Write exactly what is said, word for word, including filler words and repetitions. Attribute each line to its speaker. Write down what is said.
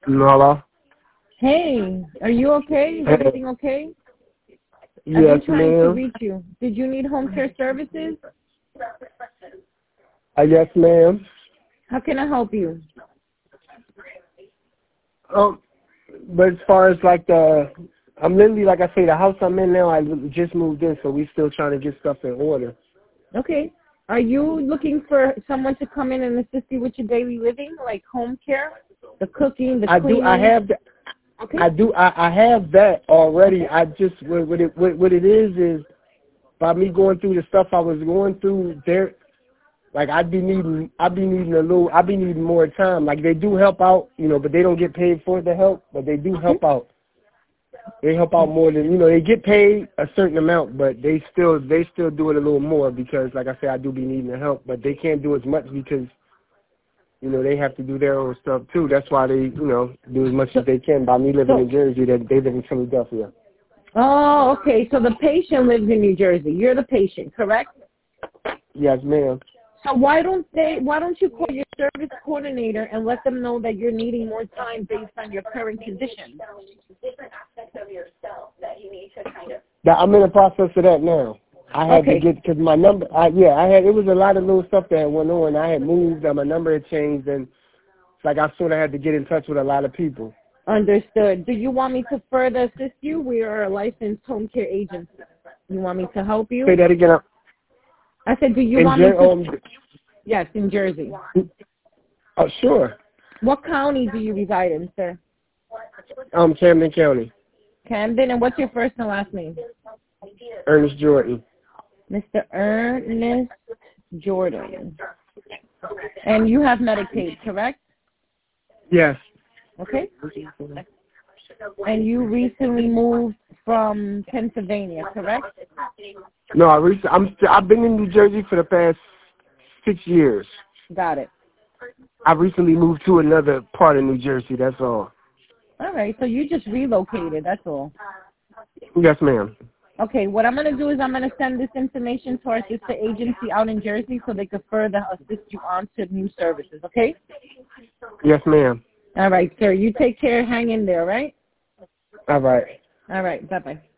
Speaker 1: Hello?
Speaker 2: Hey, are you okay? Is
Speaker 1: Hey.
Speaker 2: everything okay?
Speaker 1: Yes,
Speaker 2: I've been trying to
Speaker 1: ma'am.
Speaker 2: reach you. Did you need home care services?
Speaker 1: Uh, yes, ma'am.
Speaker 2: How can I help you?
Speaker 1: Um, but as far as like the, I'm literally, like I say, the house I'm in now, I just moved in, so we still trying to get stuff in order.
Speaker 2: Okay. Are you looking for someone to come in and assist you with your daily living, like home care, the cooking, the
Speaker 1: I
Speaker 2: cleaning?
Speaker 1: do, I have that.
Speaker 2: Okay.
Speaker 1: I do, I, I have that already. I just, what, what it, what, what it is, is by me going through the stuff I was going through, there, like I'd be needing, I'd be needing a little, I'd be needing more time. Like they do help out, you know, but they don't get paid for the help, but they do help out. They help out more than, you know, they get paid a certain amount, but they still, they still do it a little more because, like I said, I do be needing the help, but they can't do as much because, you know, they have to do their own stuff too. That's why they, you know, do as much as they can. By me living in Jersey, that they live in Philadelphia.
Speaker 2: Oh, okay. So the patient lives in New Jersey. You're the patient, correct?
Speaker 1: Yes, ma'am.
Speaker 2: So why don't they? Why don't you call your service coordinator and let them know that you're needing more time based on your current condition?
Speaker 1: That I'm in the process of that now. I had
Speaker 2: Okay.
Speaker 1: to get because my number. I, yeah, I had. It was a lot of little stuff that went on. I had moved, and my number had changed, and it's like I sort of had to get in touch with a lot of people.
Speaker 2: Understood. Do you want me to further assist you? We are a licensed home care agency. You want me to help you?
Speaker 1: Say that again.
Speaker 2: I said, do you
Speaker 1: in
Speaker 2: want me
Speaker 1: Jer-
Speaker 2: to?
Speaker 1: um,
Speaker 2: Yes, in Jersey.
Speaker 1: Oh, sure.
Speaker 2: What county do you reside in, sir?
Speaker 1: Um, Camden County.
Speaker 2: Camden. And what's your first and last name?
Speaker 1: Ernest Jordan.
Speaker 2: Mister Ernest Jordan. And you have Medicaid, correct?
Speaker 1: Yes.
Speaker 2: Okay. And you recently moved from Pennsylvania, correct?
Speaker 1: No, I rec- I'm st- I've been in New Jersey for the past six years.
Speaker 2: Got it.
Speaker 1: I recently moved to another part of New Jersey. That's all.
Speaker 2: All right. So you just relocated. That's all.
Speaker 1: Yes, ma'am.
Speaker 2: Okay. What I'm going to do is I'm going to send this information to our sister agency out in Jersey so they could further assist you on to new services. Okay?
Speaker 1: Yes, ma'am.
Speaker 2: All right, sir. You take care. Hang in there, all right?
Speaker 1: All right.
Speaker 2: All right. Bye-bye.